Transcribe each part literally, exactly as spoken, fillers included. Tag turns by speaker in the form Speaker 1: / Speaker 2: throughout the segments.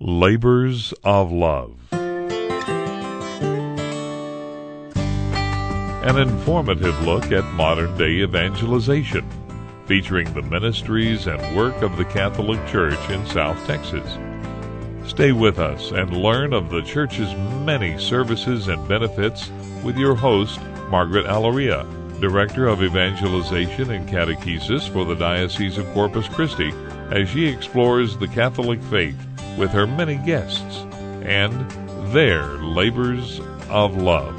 Speaker 1: Labors of Love. An informative look at modern-day evangelization, featuring the ministries and work of the Catholic Church in South Texas. Stay with us and learn of the Church's many services and benefits with your host, Margaret Alaria, Director of Evangelization and Catechesis for the Diocese of Corpus Christi, as she explores the Catholic faith with her many guests and their labors of love.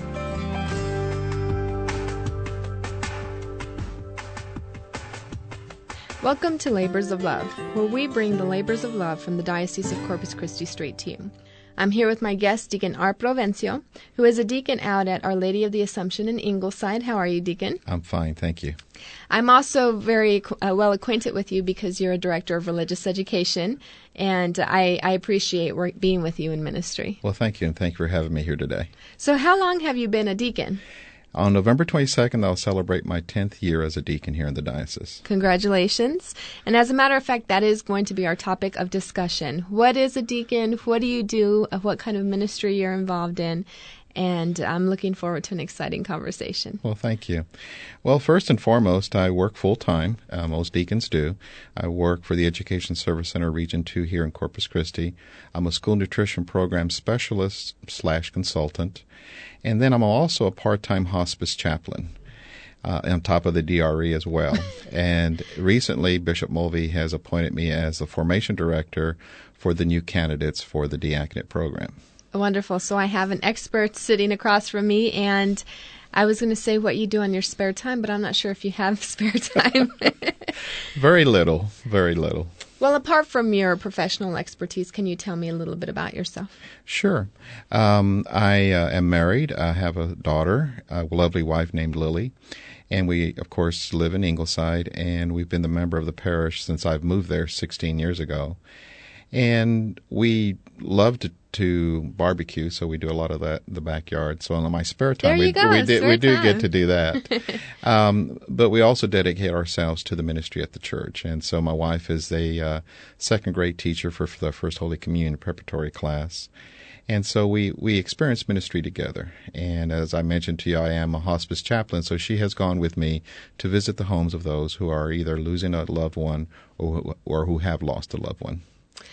Speaker 2: Welcome to Labors of Love, where we bring the labors of love from the Diocese of Corpus Christi straight to you. I'm here with my guest, Deacon Art Provencio, who is a deacon out at Our Lady of the Assumption in Ingleside. How are you, Deacon?
Speaker 3: I'm fine, thank you.
Speaker 2: I'm also very uh, well acquainted with you because you're a director of religious education, and I, I appreciate work, being with you in ministry.
Speaker 3: Well, thank you, and thank you for having me here today.
Speaker 2: So how long have you been a deacon?
Speaker 3: On November twenty-second, I'll celebrate my tenth year as a deacon here in the diocese.
Speaker 2: Congratulations. And as a matter of fact, that is going to be our topic of discussion. What is a deacon? What do you do? What kind of ministry you're involved in? And I'm looking forward to an exciting conversation.
Speaker 3: Well, thank you. Well, first and foremost, I work full-time. Uh, most deacons do. I work for the Education Service Center Region two here in Corpus Christi. I'm a school nutrition program specialist slash consultant. And then I'm also a part-time hospice chaplain uh, on top of the D R E as well. And recently, Bishop Mulvey has appointed me as the formation director for the new candidates for the diaconate program.
Speaker 2: Wonderful. So I have an expert sitting across from me, and I was going to say what you do on your spare time, but I'm not sure if you have spare time.
Speaker 3: Very little, very little.
Speaker 2: Well, apart from your professional expertise, can you tell me a little bit about yourself?
Speaker 3: Sure. Um, I uh, am married. I have a daughter, a lovely wife named Lily. And we, of course, live in Ingleside, and we've been the member of the parish since I've moved there sixteen years ago. And we love to, to barbecue, so we do a lot of that in the backyard. So in my spare time,
Speaker 2: there you
Speaker 3: we,
Speaker 2: go,
Speaker 3: we, do, we do
Speaker 2: time.
Speaker 3: get to do that. um, but we also dedicate ourselves to the ministry at the church. And so my wife is a uh, second-grade teacher for, for the First Holy Communion preparatory class. And so we, we experience ministry together. And as I mentioned to you, I am a hospice chaplain, so she has gone with me to visit the homes of those who are either losing a loved one or, or who have lost a loved one.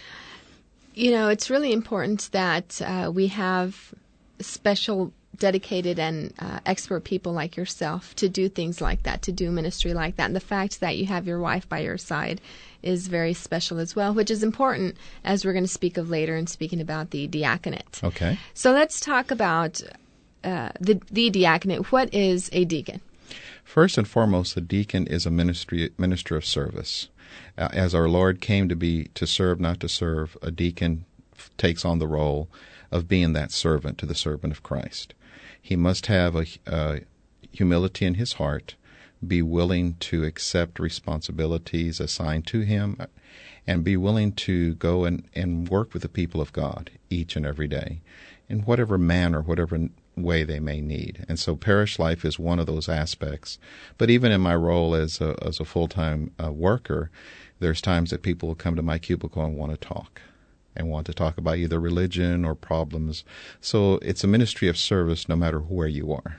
Speaker 2: You know, it's really important that uh, we have special, dedicated, and uh, expert people like yourself to do things like that, to do ministry like that. And the fact that you have your wife by your side is very special as well, which is important as we're going to speak of later in speaking about the diaconate.
Speaker 3: Okay.
Speaker 2: So let's talk about uh, the, the diaconate. What is a deacon?
Speaker 3: First and foremost, a deacon is a ministry minister of service. Uh, as our Lord came to be to serve, not to serve, a deacon f- takes on the role of being that servant to the servant of Christ. He must have a uh, humility in his heart, be willing to accept responsibilities assigned to him, and be willing to go and, and work with the people of God each and every day in whatever manner, whatever way they may need. And so parish life is one of those aspects. But even in my role as a, as a full-time uh, worker, there's times that people will come to my cubicle and want to talk, and want to talk about either religion or problems. So it's a ministry of service no matter where you are.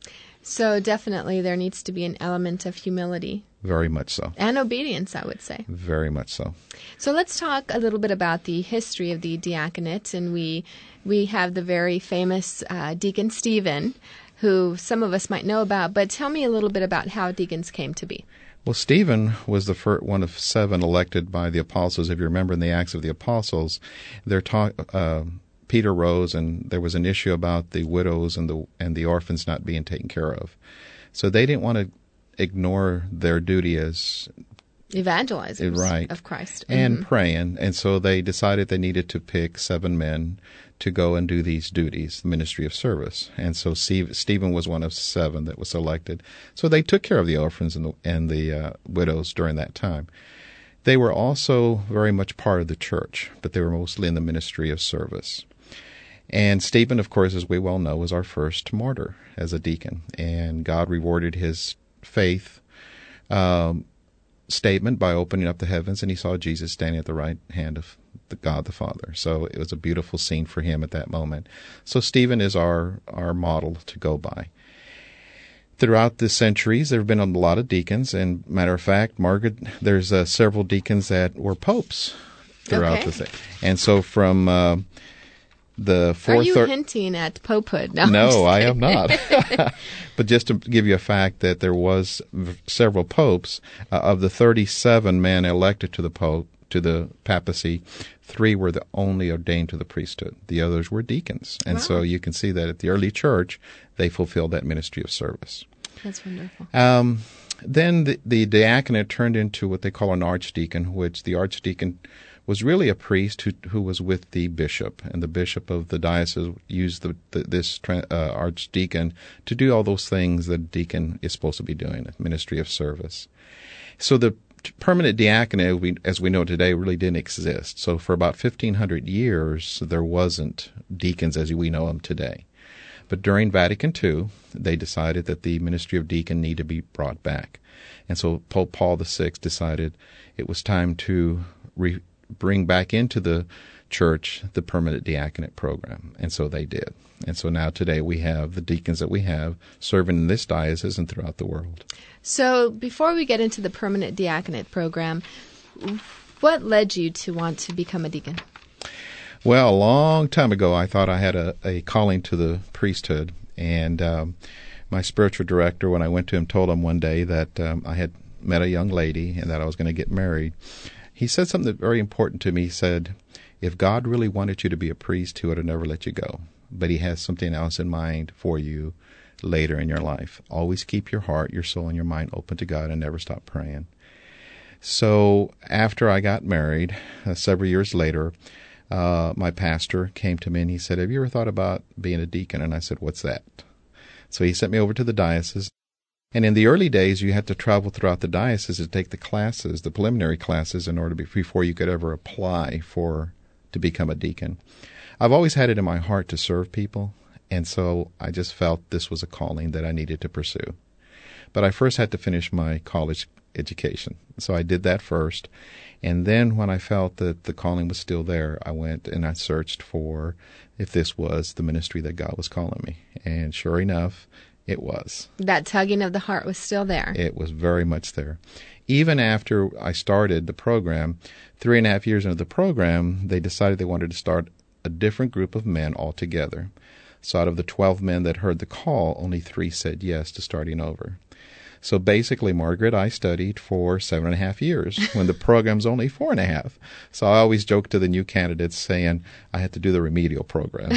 Speaker 2: So definitely there needs to be an element of humility.
Speaker 3: Very much so.
Speaker 2: And obedience, I would say.
Speaker 3: Very much so.
Speaker 2: So let's talk a little bit about the history of the diaconate. And we we have the very famous uh, Deacon Stephen, who some of us might know about. But tell me a little bit about how deacons came to be.
Speaker 3: Well, Stephen was the first one of seven elected by the apostles. If you remember in the Acts of the Apostles, they're talk, uh, Peter rose, and there was an issue about the widows and the and the orphans not being taken care of. So they didn't want to ignore their duty as
Speaker 2: evangelizers
Speaker 3: right.
Speaker 2: of Christ.
Speaker 3: And
Speaker 2: mm-hmm.
Speaker 3: praying. And so they decided they needed to pick seven men to go and do these duties, the ministry of service. And so Steve, Stephen was one of seven that was selected. So they took care of the orphans and the, and the uh, widows during that time. They were also very much part of the church, but they were mostly in the ministry of service. And Stephen, of course, as we well know, was our first martyr as a deacon. And God rewarded his faith um, statement by opening up the heavens, and he saw Jesus standing at the right hand of the God the Father. So it was a beautiful scene for him at that moment. So Stephen is our, our model to go by. Throughout the centuries, there have been a lot of deacons, and matter of fact, Margaret, there's uh, several deacons that were popes throughout
Speaker 2: okay.
Speaker 3: the thing. And so from uh, the fourth...
Speaker 2: Are you
Speaker 3: thir-
Speaker 2: hinting at popehood? No,
Speaker 3: no I am not. But just to give you a fact that there was v- several popes, uh, of the thirty-seven men elected to the pope, to the papacy, three were the only ordained to the priesthood. The others were deacons. And
Speaker 2: wow.
Speaker 3: so you can see that at the early church, they fulfilled that ministry of service.
Speaker 2: That's wonderful.
Speaker 3: Um, then the, the diaconate turned into what they call an archdeacon, which the archdeacon was really a priest who who was with the bishop, and the bishop of the diocese used the, the, this uh, archdeacon to do all those things that a deacon is supposed to be doing, a ministry of service. So the permanent diaconate, we, as we know today, really didn't exist. So for about fifteen hundred years, there wasn't deacons as we know them today. But during Vatican Two, they decided that the ministry of deacon needed to be brought back. And so Pope Paul the Sixth decided it was time to re- bring back into the church the permanent diaconate program. And so they did. And so now today we have the deacons that we have serving in this diocese and throughout the world.
Speaker 2: So before we get into the permanent diaconate program, what led you to want to become a deacon?
Speaker 3: Well, a long time ago, I thought I had a, a calling to the priesthood, and um, my spiritual director, when I went to him, told him one day that um, I had met a young lady and that I was going to get married. He said something very important to me. He said, if God really wanted you to be a priest, he would have never let you go, but he has something else in mind for you later in your life. Always keep your heart, your soul, and your mind open to God and never stop praying. So after I got married, uh, several years later, Uh, my pastor came to me and he said, have you ever thought about being a deacon? And I said, what's that? So he sent me over to the diocese. And in the early days, you had to travel throughout the diocese to take the classes, the preliminary classes, in order to be, before you could ever apply for to become a deacon. I've always had it in my heart to serve people, and so I just felt this was a calling that I needed to pursue. But I first had to finish my college education. So I did that first. And then when I felt that the calling was still there, I went and I searched for if this was the ministry that God was calling me. And sure enough, it was.
Speaker 2: That tugging of the heart was still there.
Speaker 3: It was very much there. Even after I started the program, three and a half years into the program, they decided they wanted to start a different group of men altogether. So out of the twelve men that heard the call, only three said yes to starting over. So basically, Margaret, I studied for seven and a half years when the program's only four and a half. So I always joke to the new candidates saying I had to do the remedial program.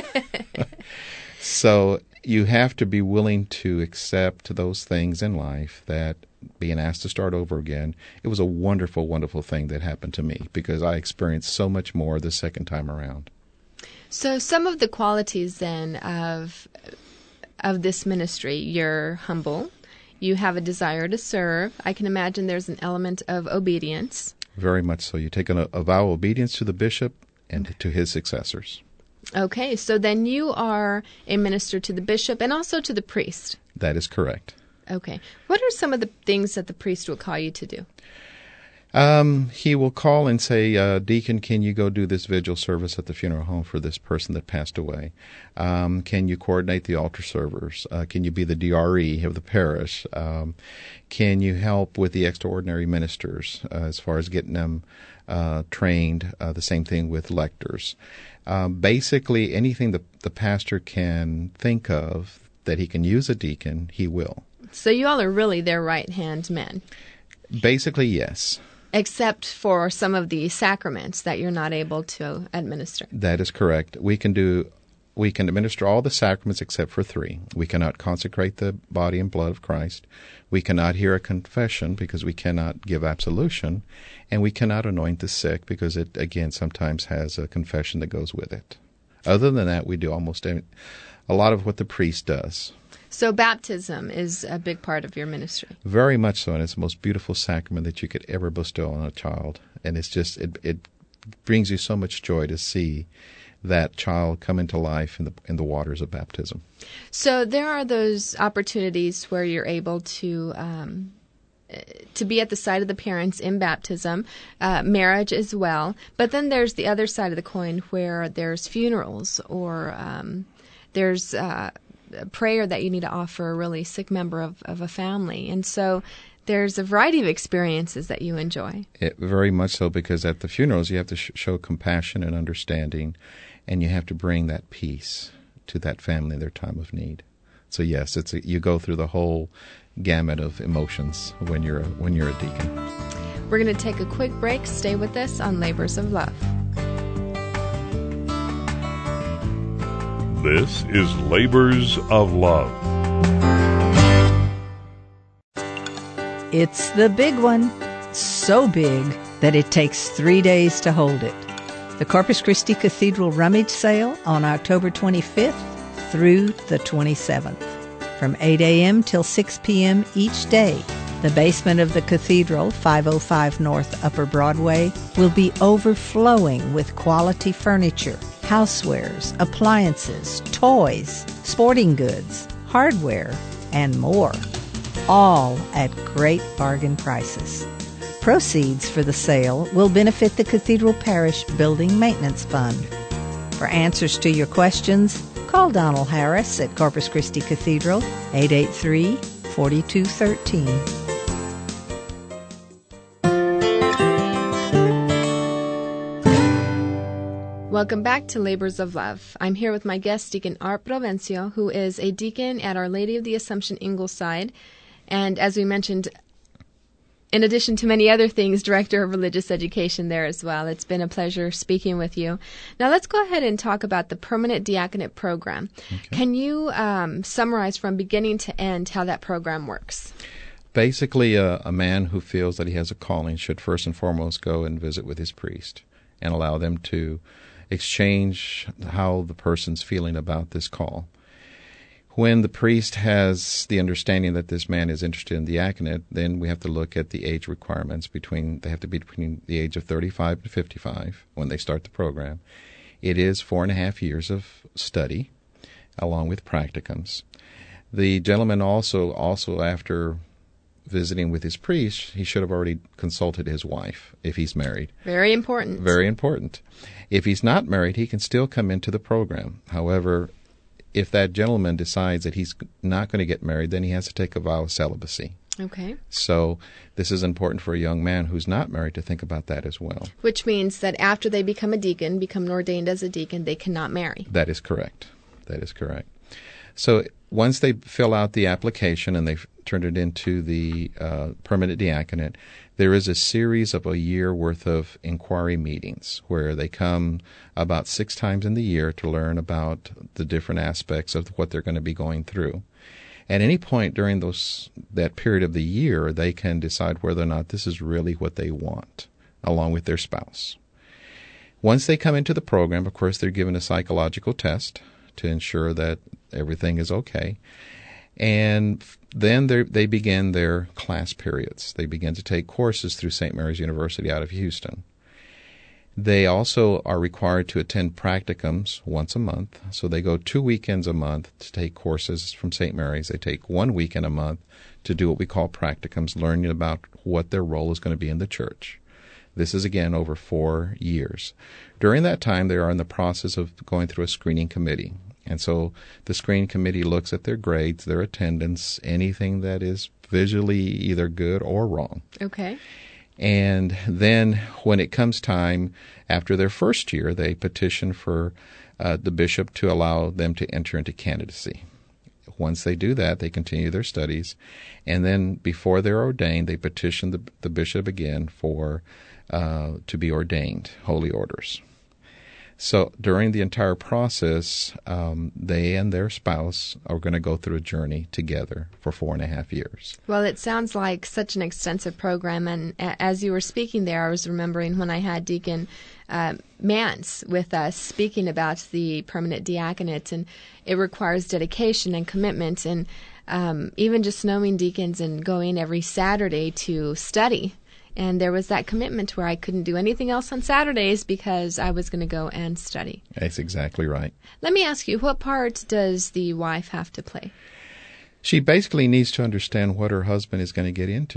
Speaker 3: So you have to be willing to accept those things in life, that being asked to start over again, it was a wonderful, wonderful thing that happened to me because I experienced so much more the second time around.
Speaker 2: So some of the qualities then of of this ministry, you're humble. You have a desire to serve. I can imagine there's an element of obedience.
Speaker 3: Very much so. You take an, a vow of obedience to the bishop and to his successors.
Speaker 2: Okay, so then you are a minister to the bishop and also to the priest.
Speaker 3: That is correct.
Speaker 2: Okay. What are some of the things that the priest will call you to do?
Speaker 3: Um, he will call and say, uh, Deacon, can you go do this vigil service at the funeral home for this person that passed away? Um, can you coordinate the altar servers? Uh, can you be the D R E of the parish? Um, can you help with the extraordinary ministers uh, as far as getting them uh, trained? Uh, the same thing with lectors. Um, basically, anything the, the pastor can think of that he can use a deacon, he will.
Speaker 2: So you all are really their right-hand men.
Speaker 3: Basically, yes.
Speaker 2: Except for some of the sacraments that you're not able to administer.
Speaker 3: That is correct. We can do, we can administer all the sacraments except for three. We cannot consecrate the body and blood of Christ. We cannot hear a confession because we cannot give absolution. And we cannot anoint the sick because it, again, sometimes has a confession that goes with it. Other than that, we do almost a, a lot of what the priest does.
Speaker 2: So baptism is a big part of your ministry.
Speaker 3: Very much so, and it's the most beautiful sacrament that you could ever bestow on a child. And it's just, it, it brings you so much joy to see that child come into life in the in the waters of baptism.
Speaker 2: So there are those opportunities where you're able to um, to be at the side of the parents in baptism, uh, marriage as well. But then there's the other side of the coin where there's funerals or um, there's uh, a prayer that you need to offer a really sick member of, of a family. And so there's a variety of experiences that you enjoy.
Speaker 3: It, very much so, because at the funerals you have to sh- show compassion and understanding, and you have to bring that peace to that family in their time of need. So yes, it's a, you go through the whole gamut of emotions when you're a, when you're a deacon.
Speaker 2: We're going to take a quick break. Stay with us on Labors of Love.
Speaker 1: This is Labors of Love.
Speaker 4: It's the big one, so big that it takes three days to hold it. The Corpus Christi Cathedral Rummage Sale on October twenty-fifth through the twenty-seventh. From eight a.m. till six p.m. each day, the basement of the cathedral, five oh five North Upper Broadway, will be overflowing with quality furniture, housewares, appliances, toys, sporting goods, hardware, and more. All at great bargain prices. Proceeds for the sale will benefit the Cathedral Parish Building Maintenance Fund. For answers to your questions, call Donald Harris at Corpus Christi Cathedral, eight eight three, four two one three.
Speaker 2: Welcome back to Labors of Love. I'm here with my guest, Deacon Art Provencio, who is a deacon at Our Lady of the Assumption Ingleside. And as we mentioned, in addition to many other things, Director of Religious Education there as well. It's been a pleasure speaking with you. Now let's go ahead and talk about the Permanent Diaconate Program. Okay. Can you um, summarize from beginning to end how that program works?
Speaker 3: Basically, uh, a man who feels that he has a calling should first and foremost go and visit with his priest and allow them to exchange how the person's feeling about this call. When the priest has the understanding that this man is interested in diaconate, then we have to look at the age requirements. Between They have to be between the age of thirty-five and fifty-five when they start the program. It is four and a half years of study, along with practicums. The gentleman also, also after visiting with his priest, he should have already consulted his wife if he's married.
Speaker 2: Very important.
Speaker 3: Very important. If he's not married, he can still come into the program. However, if that gentleman decides that he's not going to get married, then he has to take a vow of celibacy.
Speaker 2: Okay.
Speaker 3: So this is important for a young man who's not married to think about that as well.
Speaker 2: Which means that after they become a deacon, become ordained as a deacon, they cannot marry.
Speaker 3: That is correct. That is correct. So once they fill out the application and they've turned it into the uh, permanent diaconate, there is a series of a year worth of inquiry meetings where they come about six times in the year to learn about the different aspects of what they're going to be going through. At any point during those that period of the year, they can decide whether or not this is really what they want, along with their spouse. Once they come into the program, of course, they're given a psychological test to ensure that everything is okay. And then they begin their class periods. They begin to take courses through Saint Mary's University out of Houston. They also are required to attend practicums once a month. So they go two weekends a month to take courses from Saint Mary's. They take one weekend a month to do what we call practicums, learning about what their role is going to be in the church. This is, again, over four years. During that time, they are in the process of going through a screening committee. And so the screening committee looks at their grades, their attendance, anything that is visually either good or wrong.
Speaker 2: Okay.
Speaker 3: And then when it comes time, after their first year, they petition for uh, the bishop to allow them to enter into candidacy. Once they do that, they continue their studies. And then before they're ordained, they petition the, the bishop again for uh, to be ordained, holy orders. So during the entire process, um, they and their spouse are going to go through a journey together for four and a half years.
Speaker 2: Well, it sounds like such an extensive program. And a- as you were speaking there, I was remembering when I had Deacon uh, Mance with us speaking about the permanent diaconate, and it requires dedication and commitment. And um, even just knowing deacons and going every Saturday to study. And there was that commitment where I couldn't do anything else on Saturdays because I was going to go and study.
Speaker 3: That's exactly right.
Speaker 2: Let me ask you, what part does the wife have to play?
Speaker 3: She basically needs to understand what her husband is going to get into.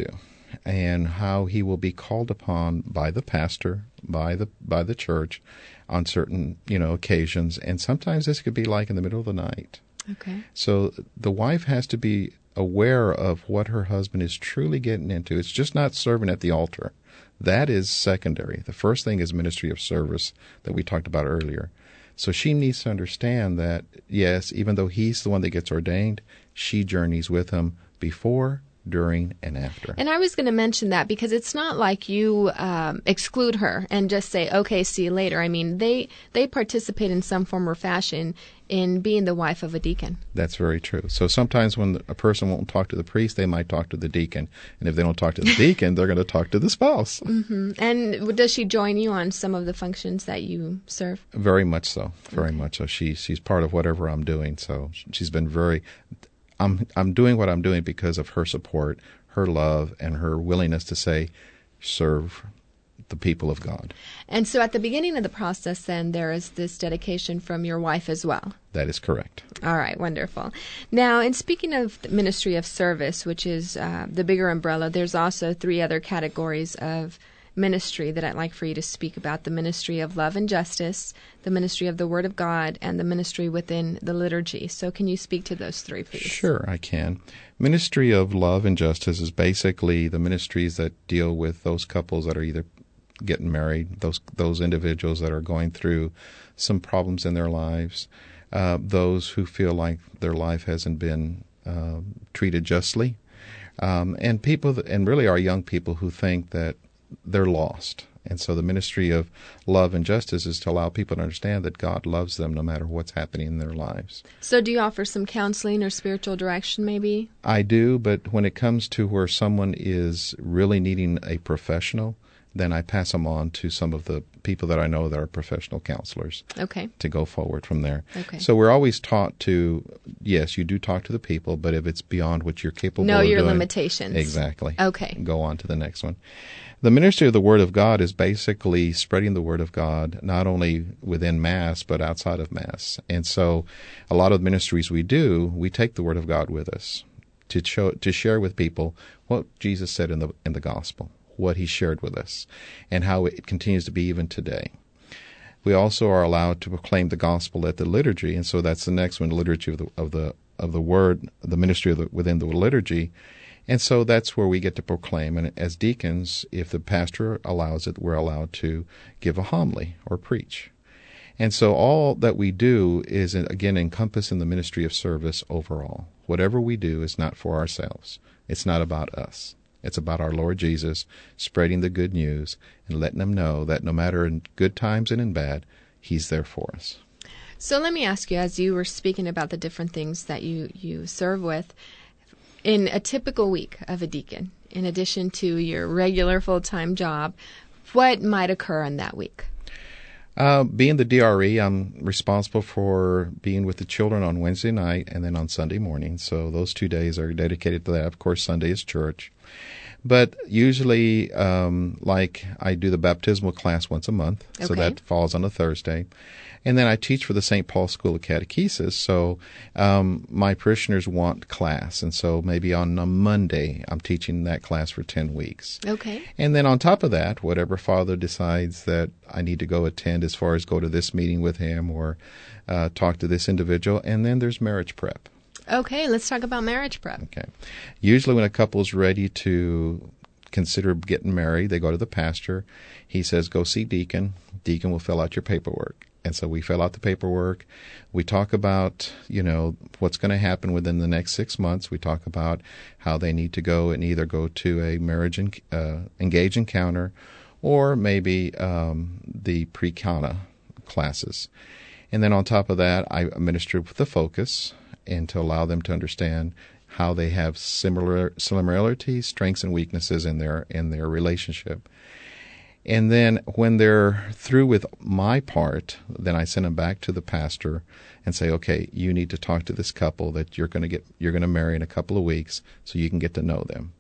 Speaker 3: and how he will be called upon by the pastor, by the by the church, on certain, you know, occasions. And sometimes this could be like in the middle of the night.
Speaker 2: Okay.
Speaker 3: So the wife has to be aware of what her husband is truly getting into. It's just not serving at the altar. That is secondary. The first thing is ministry of service that we talked about earlier. So she needs to understand that, yes, even though he's the one that gets ordained, she journeys with him before, during, and after.
Speaker 2: And I was going to mention that because it's not like you um, exclude her and just say, okay, see you later. I mean, they, they participate in some form or fashion in being the wife of a deacon.
Speaker 3: That's very true. So sometimes when a person won't talk to the priest, they might talk to the deacon. And if they don't talk to the deacon, they're going to talk to the spouse.
Speaker 2: Mm-hmm. And does she join you on some of the functions that you serve?
Speaker 3: Very much so. Very
Speaker 2: Okay.
Speaker 3: much so. She, she's part of whatever I'm doing. So she's been very... I'm I'm doing what I'm doing because of her support, her love, and her willingness to say, serve the people of God.
Speaker 2: And so at the beginning of the process, then, there is this dedication from your wife as well.
Speaker 3: That is correct.
Speaker 2: All right, wonderful. Now, in speaking of the ministry of service, which is uh, the bigger umbrella, there's also three other categories of ministry that I'd like for you to speak about: the ministry of love and justice, the ministry of the Word of God, and the ministry within the liturgy. So can you speak to those three, please?
Speaker 3: Sure, I can. Ministry of love and justice is basically the ministries that deal with those couples that are either getting married, those those individuals that are going through some problems in their lives, uh, those who feel like their life hasn't been uh, treated justly, um, and people, that, and really our young people who think that they're lost. And so the ministry of love and justice is to allow people to understand that God loves them no matter what's happening in their lives.
Speaker 2: So do you offer some counseling or spiritual direction, maybe?
Speaker 3: I do, but when it comes to where someone is really needing a professional, then I pass them on to some of the people that I know that are professional counselors.
Speaker 2: Okay.
Speaker 3: To go forward from there.
Speaker 2: Okay.
Speaker 3: So we're always taught to, yes, you do talk to the people, but if it's beyond what you're capable
Speaker 2: know
Speaker 3: of doing.
Speaker 2: your limitations.
Speaker 3: Exactly.
Speaker 2: Okay.
Speaker 3: Go on to the next one. The ministry of the Word of God is basically spreading the Word of God, not only within Mass, but outside of Mass. And so a lot of the ministries we do, we take the Word of God with us to show, to share with people what Jesus said in the in the Gospel, what He shared with us, and how it continues to be even today. We also are allowed to proclaim the Gospel at the liturgy, and so that's the next one, the liturgy of the of the of the Word, the ministry of the, within the liturgy. And so that's where we get to proclaim. And as deacons, if the pastor allows it, we're allowed to give a homily or preach. And so all that we do is, again, encompass in the ministry of service overall. Whatever we do is not for ourselves. It's not about us. It's about our Lord Jesus spreading the good news and letting them know that no matter in good times and in bad, He's there for us.
Speaker 2: So let me ask you, as you were speaking about the different things that you, you serve with, in a typical week of a deacon, in addition to your regular full-time job, what might occur in that week?
Speaker 3: Uh, being the D R E, I'm responsible for being with the children on Wednesday night and then on Sunday morning. So those two days are dedicated to that. Of course, Sunday is church. But usually, um, like I do the baptismal class once a month,
Speaker 2: okay.
Speaker 3: So that falls on a Thursday. And then I teach for the Saint Paul School of Catechesis, so um, my parishioners want class. And so maybe on a Monday, I'm teaching that class for ten weeks.
Speaker 2: Okay.
Speaker 3: And then on top of that, whatever father decides that I need to go attend as far as go to this meeting with him or uh, talk to this individual. And then there's marriage prep.
Speaker 2: Okay, let's talk about marriage prep.
Speaker 3: Okay. Usually when a couple is ready to consider getting married, they go to the pastor. He says, go see deacon. Deacon will fill out your paperwork. And so we fill out the paperwork. We talk about, you know, what's going to happen within the next six months. We talk about how they need to go and either go to a marriage en- uh, engage encounter or maybe um, the pre-Kana classes. And then on top of that, I minister with the focus and to allow them to understand how they have similar similarities, strengths, and weaknesses in their in their relationship. And then when they're through with my part, then I send them back to the pastor and say, okay, you need to talk to this couple that you're going to get, you're going to marry in a couple of weeks so you can get to know them.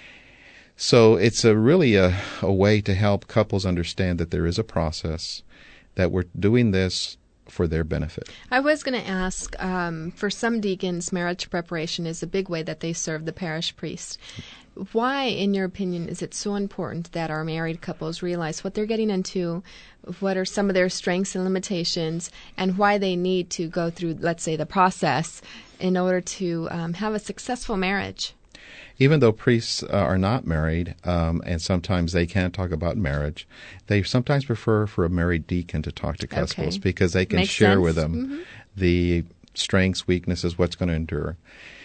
Speaker 3: So it's a really a, a way to help couples understand that there is a process, that we're doing this for their benefit.
Speaker 2: I was going to ask, um, for some deacons, marriage preparation is a big way that they serve the parish priest. why, in your opinion, is it so important that our married couples realize what they're getting into, what are some of their strengths and limitations, and why they need to go through, let's say, the process in order to um, have a successful marriage?
Speaker 3: Even though priests uh, are not married, um, and sometimes they can't talk about marriage, they sometimes prefer for a married deacon to talk to couples,
Speaker 2: Okay.
Speaker 3: because they can
Speaker 2: Makes
Speaker 3: share
Speaker 2: sense.
Speaker 3: with them
Speaker 2: Mm-hmm.
Speaker 3: the strengths, weaknesses, what's going to endure.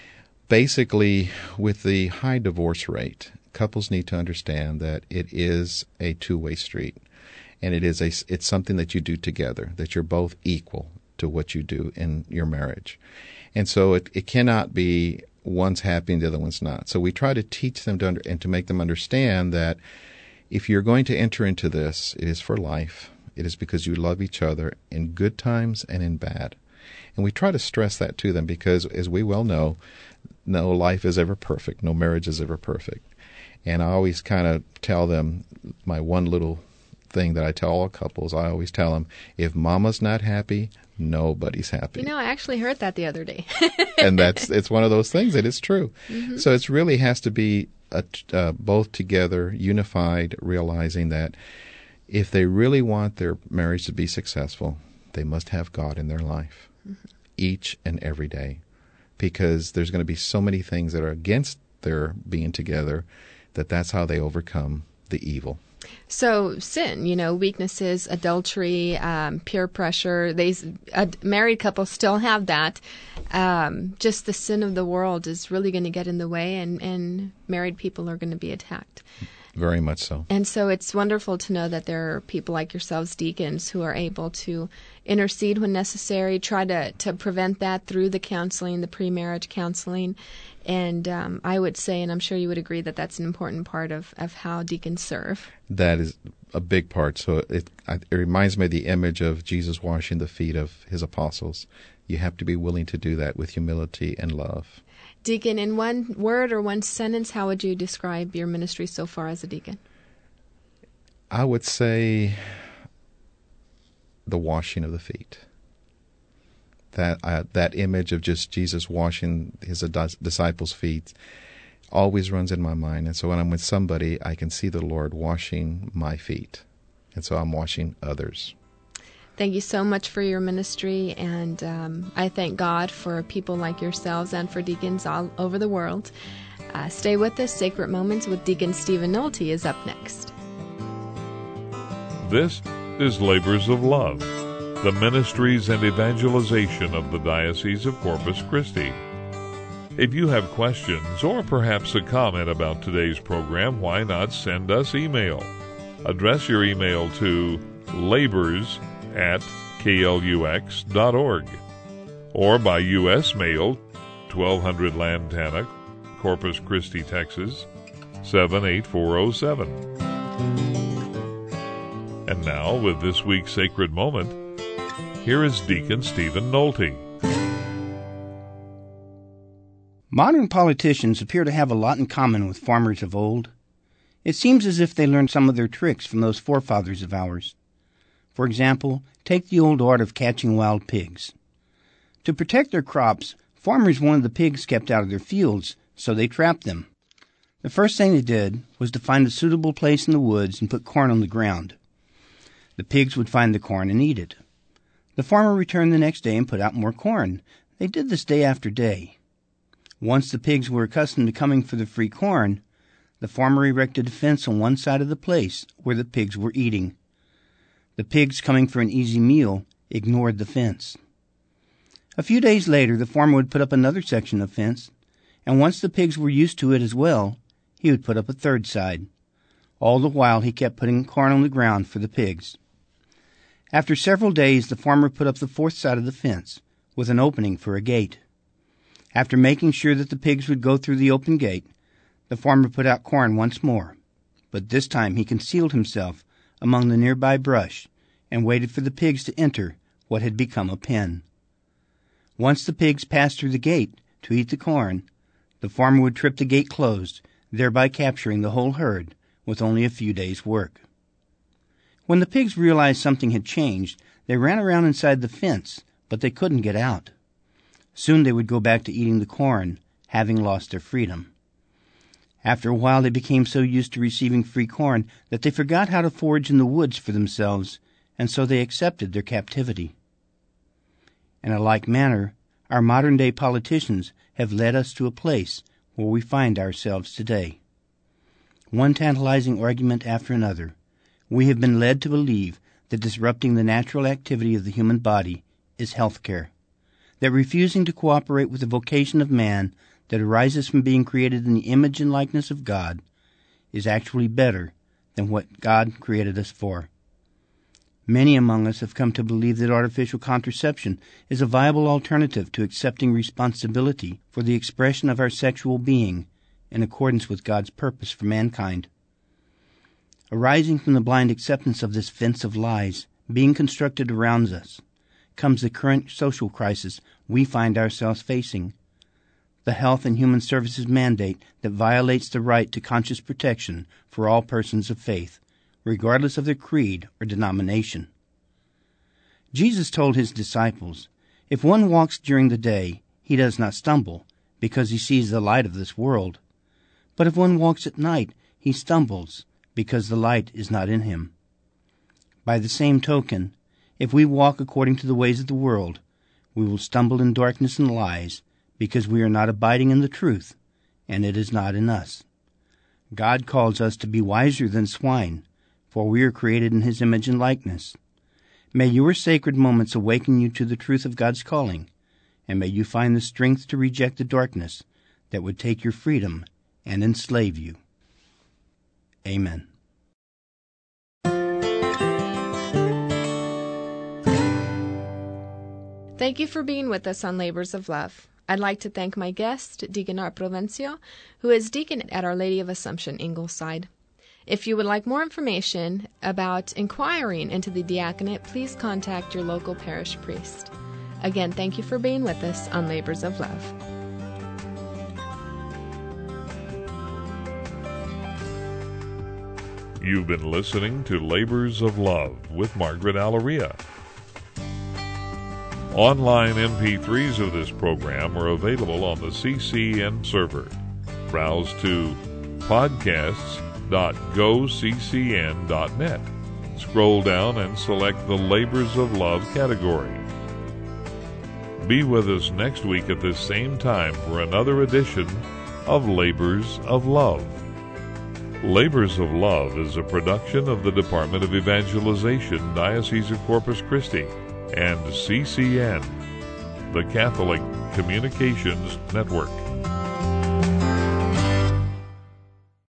Speaker 3: Basically, with the high divorce rate, couples need to understand that it is a two-way street, and it is a it's something that you do together, that you're both equal to what you do in your marriage. And so it, it cannot be one's happy and the other one's not. So we try to teach them to under, and to make them understand that if you're going to enter into this, it is for life. It is because you love each other in good times and in bad. And we try to stress that to them because, as we well know, no life is ever perfect. No marriage is ever perfect. And I always kind of tell them, my one little thing that I tell all couples, I always tell them, if mama's not happy, nobody's happy.
Speaker 2: You know, I actually heard that the other day.
Speaker 3: And that's it's one of those things that is true.
Speaker 2: Mm-hmm.
Speaker 3: So it really has to be a, uh, both together, unified, realizing that if they really want their marriage to be successful, they must have God in their life, mm-hmm. each and every day, because there's going to be so many things that are against their being together that that's how they overcome the evil.
Speaker 2: So sin, you know, weaknesses, adultery, um, peer pressure, they, uh, married couples still have that. Um, just the sin of the world is really going to get in the way, and, and married people are going to be attacked.
Speaker 3: Very much so.
Speaker 2: And so it's wonderful to know that there are people like yourselves, deacons, who are able to intercede when necessary, try to, to prevent that through the counseling, the pre-marriage counseling. And um, I would say, and I'm sure you would agree, that that's an important part of, of how deacons serve.
Speaker 3: That is a big part. So it, it reminds me of the image of Jesus washing the feet of his apostles. You have to be willing to do that with humility and love.
Speaker 2: Deacon, in one word or one sentence, how would you describe your ministry so far as a deacon?
Speaker 3: I would say the washing of the feet. That uh, that image of just Jesus washing his disciples' feet always runs in my mind. And so when I'm with somebody, I can see the Lord washing my feet. And so I'm washing others.
Speaker 2: Thank you so much for your ministry, and um, I thank God for people like yourselves and for deacons all over the world. Uh, stay with us. Sacred Moments with Deacon Stephen Nolte is up next.
Speaker 1: This is Labors of Love, the ministries and evangelization of the Diocese of Corpus Christi. If you have questions or perhaps a comment about today's program, why not send us email? Address your email to labors at k l u x dot org or by U S mail, twelve hundred Lantana, Corpus Christi, Texas, seven eight four oh seven. And now, with this week's Sacred Moment, here is Deacon Stephen Nolte.
Speaker 5: Modern politicians appear to have a lot in common with farmers of old. It seems as if they learned some of their tricks from those forefathers of ours. For example, take the old art of catching wild pigs. To protect their crops, farmers wanted the pigs kept out of their fields, so they trapped them. The first thing they did was to find a suitable place in the woods and put corn on the ground. The pigs would find the corn and eat it. The farmer returned the next day and put out more corn. They did this day after day. Once the pigs were accustomed to coming for the free corn, the farmer erected a fence on one side of the place where the pigs were eating. The pigs, coming for an easy meal, ignored the fence. A few days later, the farmer would put up another section of fence, and once the pigs were used to it as well, he would put up a third side. All the while, he kept putting corn on the ground for the pigs. After several days, the farmer put up the fourth side of the fence, with an opening for a gate. After making sure that the pigs would go through the open gate, the farmer put out corn once more, but this time he concealed himself among the nearby brush and waited for the pigs to enter what had become a pen. Once the pigs passed through the gate to eat the corn, the farmer would trip the gate closed, thereby capturing the whole herd with only a few days' work. When the pigs realized something had changed, they ran around inside the fence, but they couldn't get out. Soon they would go back to eating the corn, having lost their freedom. After a while they became so used to receiving free corn that they forgot how to forage in the woods for themselves, and so they accepted their captivity. In a like manner, our modern-day politicians have led us to a place where we find ourselves today. One tantalizing argument after another, we have been led to believe that disrupting the natural activity of the human body is health care, that refusing to cooperate with the vocation of man that arises from being created in the image and likeness of God is actually better than what God created us for. Many among us have come to believe that artificial contraception is a viable alternative to accepting responsibility for the expression of our sexual being in accordance with God's purpose for mankind. Arising from the blind acceptance of this fence of lies being constructed around us comes the current social crisis we find ourselves facing, the Health and Human Services mandate that violates the right to conscious protection for all persons of faith, regardless of their creed or denomination. Jesus told his disciples, "If one walks during the day, he does not stumble, because he sees the light of this world. But if one walks at night, he stumbles, because the light is not in him." By the same token, if we walk according to the ways of the world, we will stumble in darkness and lies, because we are not abiding in the truth, and it is not in us. God calls us to be wiser than swine, for we are created in his image and likeness. May your sacred moments awaken you to the truth of God's calling, and may you find the strength to reject the darkness that would take your freedom and enslave you. Amen.
Speaker 2: Thank you for being with us on Labors of Love. I'd like to thank my guest, Deacon Art Provencio, who is deacon at Our Lady of Assumption, Ingleside. If you would like more information about inquiring into the diaconate, please contact your local parish priest. Again, thank you for being with us on Labors of Love.
Speaker 1: You've been listening to Labors of Love with Margaret Alaria. Online M P threes of this program are available on the C C N server. Browse to podcasts dot go c c n dot net. Scroll down and select the Labors of Love category. Be with us next week at this same time for another edition of Labors of Love. Labors of Love is a production of the Department of Evangelization, Diocese of Corpus Christi, and C C N, the Catholic Communications Network.